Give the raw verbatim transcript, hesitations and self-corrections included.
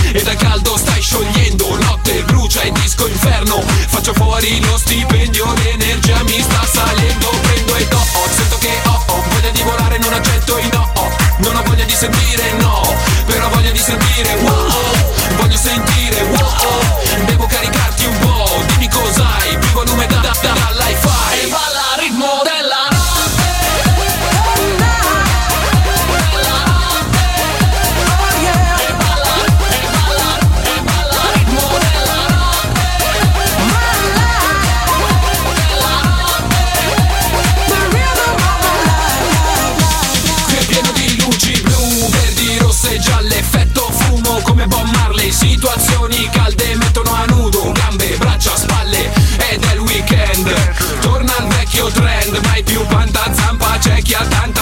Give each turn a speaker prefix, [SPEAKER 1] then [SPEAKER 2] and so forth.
[SPEAKER 1] e dal caldo stai sciogliendo. Notte brucia e disco inferno, faccio fuori lo stipendio, l'energia mi sta salendo. Prendo e do, sento che ho, ho voglia di volare, non accetto i no. Non ho voglia di sentire no, però ho voglia di sentire wow. Voglio sentire wow, devo caricarti un po'. Dimmi cos'hai, più volume da, da, da, dall'hi-fi. E balla al ritmo della notte, della notte, oh yeah. E balla, e balla, e balla al ritmo della notte, my life, della notte, the rhythm of my life. Qui è pieno di luci blu, verdi, rosse e gialle, effetto fumo come Bob Marley. Situazioni calde mettono a nudo gambe, braccia, spalle ed è il weekend. Torna al vecchio trend, mai più panta zampa, c'è chi ha tanta